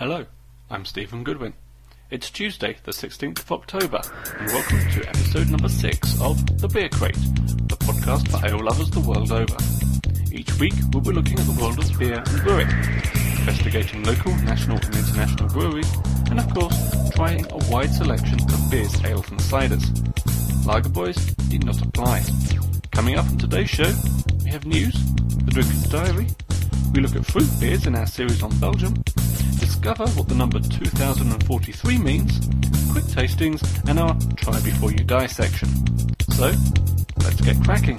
Hello, I'm Stephen Goodwin. It's Tuesday, the 16th of October, and welcome to episode number 6 of The Beer Crate, the podcast for ale lovers the world over. Each week, we'll be looking at the world of beer and brewing, investigating local, national and international breweries, and of course, trying a wide selection of beers, ales and ciders. Lager boys need not apply. Coming up on today's show, we have news, the Drinker's Diary, we look at fruit beers in our series on Belgium, discover what the number 2043 means, quick tastings, and our Try Before You Die section. So, let's get cracking.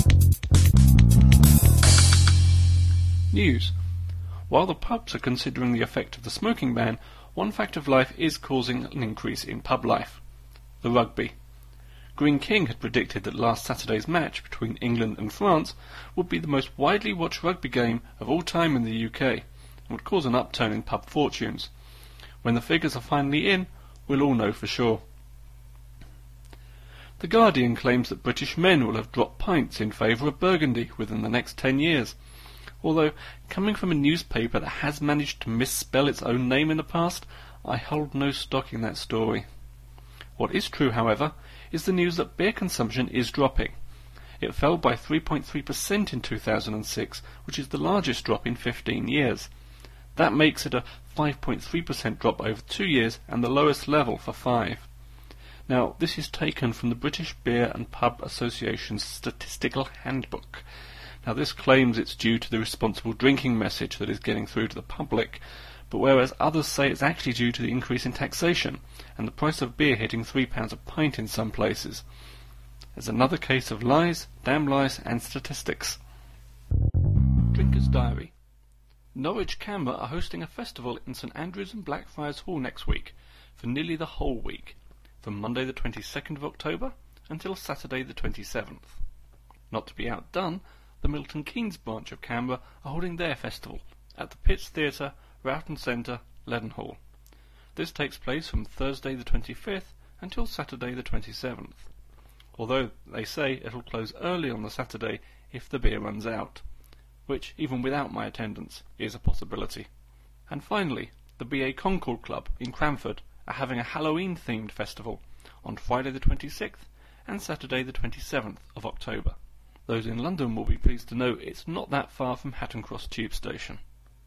News. While the pubs are considering the effect of the smoking ban, one fact of life is causing an increase in pub life. The rugby. Green King had predicted that last Saturday's match between England and France would be the most widely watched rugby game of all time in the UK, and would cause an upturn in pub fortunes. When the figures are finally in, we'll all know for sure. The Guardian claims that British men will have dropped pints in favour of Burgundy within the next 10 years, although, coming from a newspaper that has managed to misspell its own name in the past, I hold no stock in that story. What is true, however, is the news that beer consumption is dropping. It fell by 3.3% in 2006, which is the largest drop in 15 years. That makes it a 5.3% drop over 2 years and the lowest level for 5. Now, this is taken from the British Beer and Pub Association's Statistical Handbook. Now, this claims it's due to the responsible drinking message that is getting through to the public, but whereas others say it's actually due to the increase in taxation and the price of beer hitting £3 a pint in some places. There's another case of lies, damn lies, and statistics. Drinker's Diary. Norwich Camera are hosting a festival in St Andrews and Blackfriars Hall next week, for nearly the whole week, from Monday the 22nd of October until Saturday the 27th. Not to be outdone, the Milton Keynes branch of Canberra are holding their festival at the Pitts Theatre, Rowton Centre, Leadenhall. This takes place from Thursday the 25th until Saturday the 27th, although they say it'll close early on the Saturday if the beer runs out, which, even without my attendance, is a possibility. And finally, the BA Concord Club in Cranford are having a Halloween-themed festival on Friday the 26th and Saturday the 27th of October. Those in London will be pleased to know it's not that far from Hatton Cross Tube Station.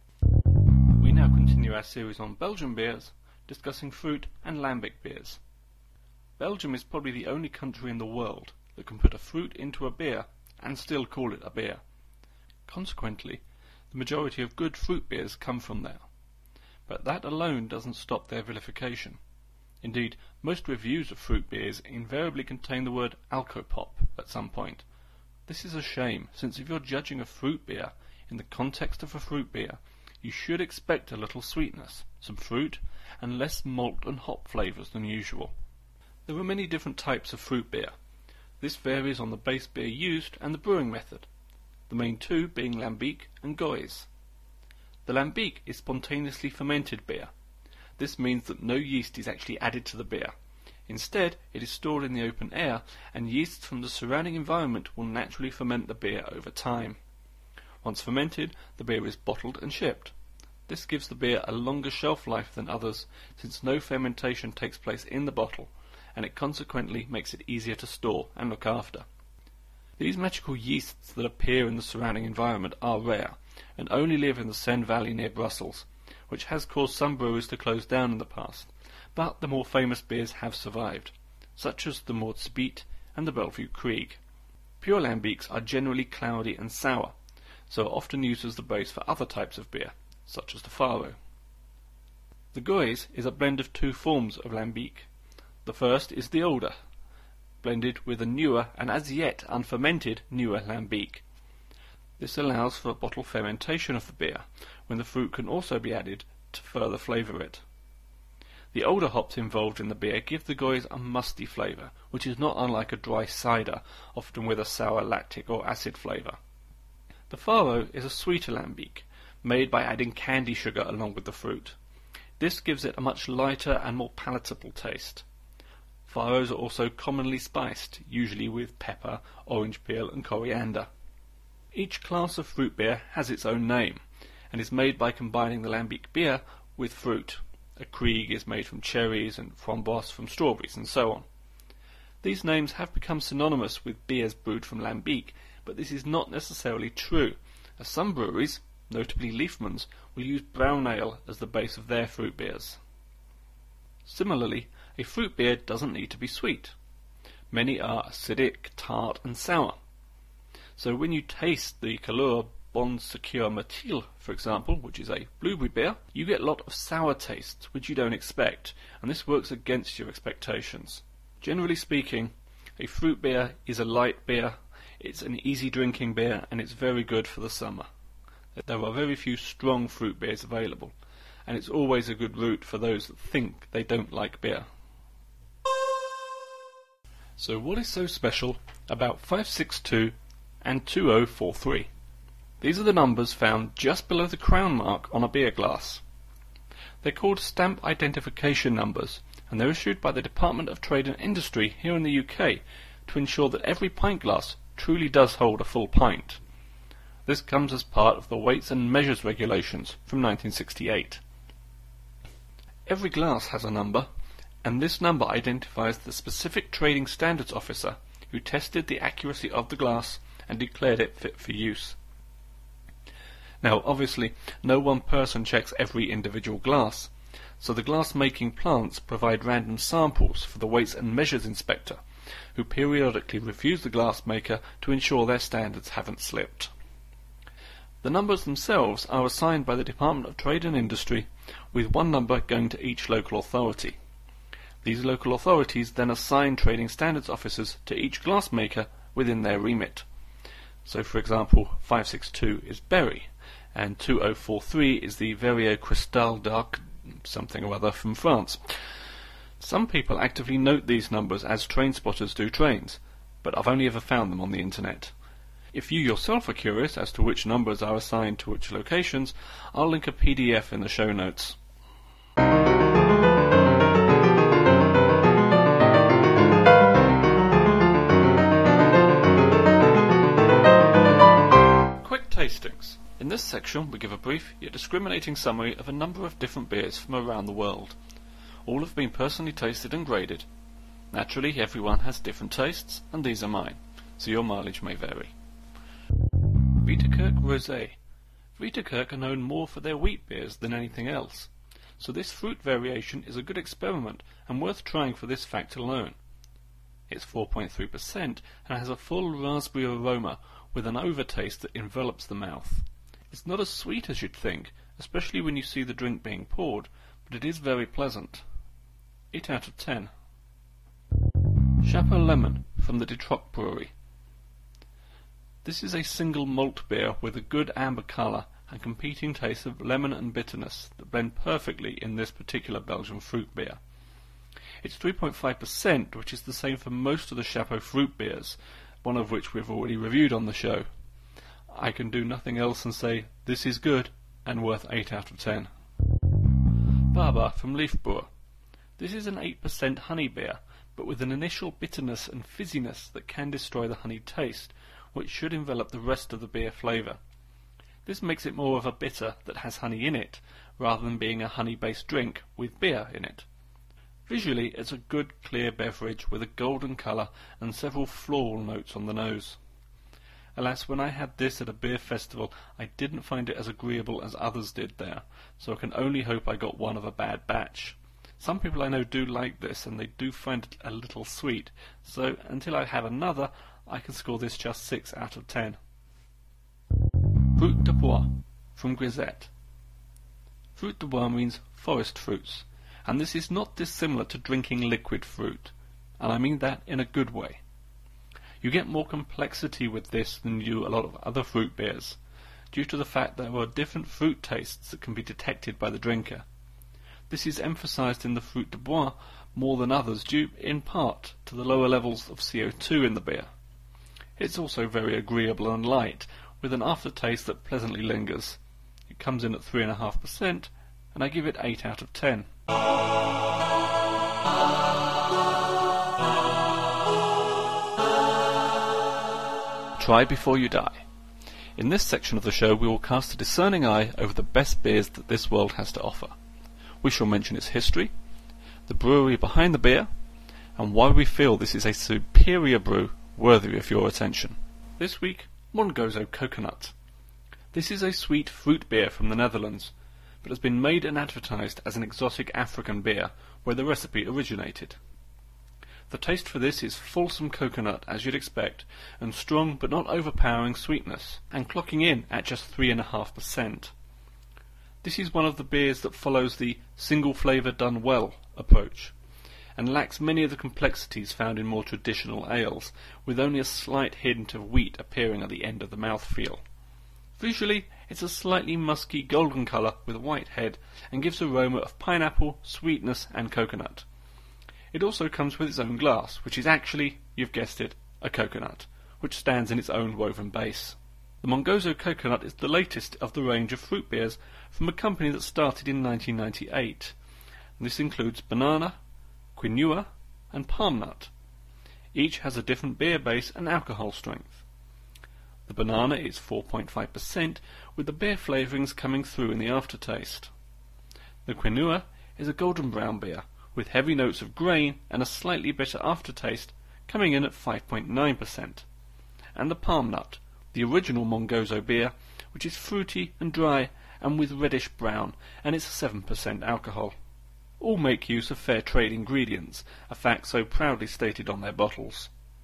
We now continue our series on Belgian beers, discussing fruit and lambic beers. Belgium is probably the only country in the world that can put a fruit into a beer and still call it a beer. Consequently, the majority of good fruit beers come from there. But that alone doesn't stop their vilification. Indeed, most reviews of fruit beers invariably contain the word alcopop at some point. This is a shame, since if you're judging a fruit beer in the context of a fruit beer, you should expect a little sweetness, some fruit, and less malt and hop flavours than usual. There are many different types of fruit beer. This varies on the base beer used and the brewing method, the main two being lambic and goys. The lambic is spontaneously fermented beer. This means that no yeast is actually added to the beer. Instead, it is stored in the open air, and yeasts from the surrounding environment will naturally ferment the beer over time. Once fermented, the beer is bottled and shipped. This gives the beer a longer shelf life than others, since no fermentation takes place in the bottle, and it consequently makes it easier to store and look after. These magical yeasts that appear in the surrounding environment are rare, and only live in the Seine Valley near Brussels, which has caused some breweries to close down in the past, but the more famous beers have survived, such as the Moortsbiet and the Bellevue Krieg. Pure lambics are generally cloudy and sour, so are often used as the base for other types of beer, such as the Faro. The Goys is a blend of two forms of lambic. The first is the older, blended with a newer and as yet unfermented newer lambic. This allows for bottle fermentation of the beer, when the fruit can also be added to further flavour it. The older hops involved in the beer give the Goys a musty flavour, which is not unlike a dry cider, often with a sour lactic or acid flavour. The Faro is a sweeter lambic, made by adding candy sugar along with the fruit. This gives it a much lighter and more palatable taste. Faros are also commonly spiced, usually with pepper, orange peel and coriander. Each class of fruit beer has its own name, and is made by combining the lambic beer with fruit. A Krieg is made from cherries and Framboise from strawberries and so on. These names have become synonymous with beers brewed from Lambic, but this is not necessarily true, as some breweries, notably Liefmans, will use brown ale as the base of their fruit beers. Similarly, a fruit beer doesn't need to be sweet. Many are acidic, tart and sour. So when you taste the Kahlúa Bon Secours Métil, for example, which is a blueberry beer, you get a lot of sour tastes which you don't expect, and this works against your expectations. Generally speaking, a fruit beer is a light beer, it's an easy drinking beer, and it's very good for the summer. There are very few strong fruit beers available, and it's always a good route for those that think they don't like beer. So what is so special about 562 and 2043? These are the numbers found just below the crown mark on a beer glass. They're called stamp identification numbers, and they're issued by the Department of Trade and Industry here in the UK to ensure that every pint glass truly does hold a full pint. This comes as part of the Weights and Measures Regulations from 1968. Every glass has a number, and this number identifies the specific trading standards officer who tested the accuracy of the glass and declared it fit for use. Now, obviously, no one person checks every individual glass, so the glass-making plants provide random samples for the Weights and Measures Inspector, who periodically reviews the glass maker to ensure their standards haven't slipped. The numbers themselves are assigned by the Department of Trade and Industry, with one number going to each local authority. These local authorities then assign trading standards officers to each glass maker within their remit. So, for example, 562 is Berry, and 2043 is the Verrier Cristal d'Arc something or other from France. Some people actively note these numbers as train spotters do trains, but I've only ever found them on the internet. If you yourself are curious as to which numbers are assigned to which locations, I'll link a PDF in the show notes. Quick tastings. In this section we give a brief yet discriminating summary of a number of different beers from around the world. All have been personally tasted and graded. Naturally, everyone has different tastes, and these are mine, so your mileage may vary. Wieterkerk Rosé. Wieterkerk are known more for their wheat beers than anything else, so this fruit variation is a good experiment and worth trying for this fact alone. It's 4.3% and has a full raspberry aroma with an overtaste that envelops the mouth. It's not as sweet as you'd think, especially when you see the drink being poured, but it is very pleasant. 8 out of 10. Chapeau Lemon from the Detroit Brewery. This is a single malt beer with a good amber colour and competing tastes of lemon and bitterness that blend perfectly in this particular Belgian fruit beer. It's 3.5%, which is the same for most of the Chapeau fruit beers, one of which we've already reviewed on the show. I can do nothing else than say this is good and worth 8 out of 10. Baba from Leaf Brewer. This is an 8% honey beer, but with an initial bitterness and fizziness that can destroy the honey taste, which should envelop the rest of the beer flavour. This makes it more of a bitter that has honey in it, rather than being a honey-based drink with beer in it. Visually, it's a good clear beverage with a golden colour and several floral notes on the nose. Alas, when I had this at a beer festival, I didn't find it as agreeable as others did there, so I can only hope I got one of a bad batch. Some people I know do like this, and they do find it a little sweet, so until I have another, I can score this just 6 out of 10. Fruit de Bois from Grisette. Fruit de Bois means forest fruits, and this is not dissimilar to drinking liquid fruit, and I mean that in a good way. You get more complexity with this than you do a lot of other fruit beers, due to the fact that there are different fruit tastes that can be detected by the drinker. This is emphasized in the Fruit de Bois more than others due, in part, to the lower levels of CO2 in the beer. It's also very agreeable and light, with an aftertaste that pleasantly lingers. It comes in at 3.5%, and I give it 8 out of 10. Try before you die. In this section of the show we will cast a discerning eye over the best beers that this world has to offer. We shall mention its history, the brewery behind the beer, and why we feel this is a superior brew worthy of your attention. This week, Mongozo Coconut. This is a sweet fruit beer from the Netherlands, but has been made and advertised as an exotic African beer where the recipe originated. The taste for this is fulsome coconut as you'd expect, and strong but not overpowering sweetness, and clocking in at just 3.5%. This is one of the beers that follows the single flavour done well approach, and lacks many of the complexities found in more traditional ales, with only a slight hint of wheat appearing at the end of the mouthfeel. Visually, it's a slightly musky golden colour with a white head, and gives aroma of pineapple, sweetness and coconut. It also comes with its own glass, which is actually, you've guessed it, a coconut, which stands in its own woven base. The Mongozo Coconut is the latest of the range of fruit beers from a company that started in 1998. This includes banana, quinoa and palm nut. Each has a different beer base and alcohol strength. The banana is 4.5%, with the beer flavourings coming through in the aftertaste. The quinoa is a golden brown beer, with heavy notes of grain and a slightly bitter aftertaste, coming in at 5.9%. And the palm nut, the original Mongozo beer, which is fruity and dry and with reddish brown, and it's 7% alcohol. All make use of fair trade ingredients, a fact so proudly stated on their bottles.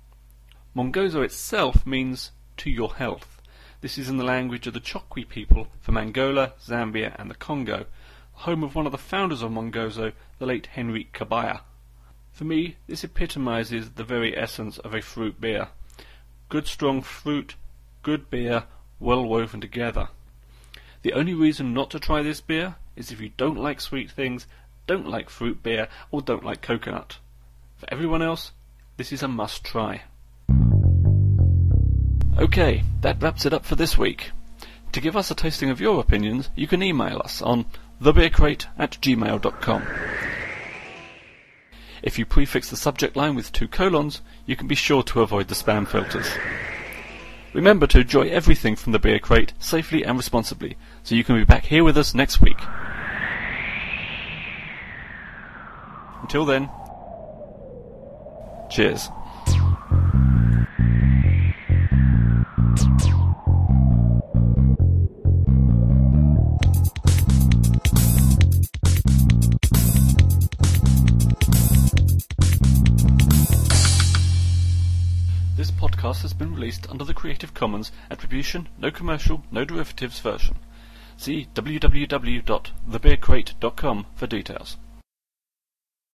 Mongozo itself means to your health. This is in the language of the Chokwe people from Angola, Zambia and the Congo, home of one of the founders of Mongozo, the late Henrique Kabaya. For me, this epitomizes the very essence of a fruit beer. Good strong fruit, good beer, well woven together. The only reason not to try this beer is if you don't like sweet things, don't like fruit beer, or don't like coconut. For everyone else, this is a must try. Okay, that wraps it up for this week. To give us a tasting of your opinions, you can email us on thebeercrate@gmail.com. If you prefix the subject line with 2 colons, you can be sure to avoid the spam filters. Remember to enjoy everything from the Beer Crate safely and responsibly, so you can be back here with us next week. Until then, cheers. This podcast has been released under the Creative Commons Attribution, No Commercial, No Derivatives version. See www.thebeercrate.com for details.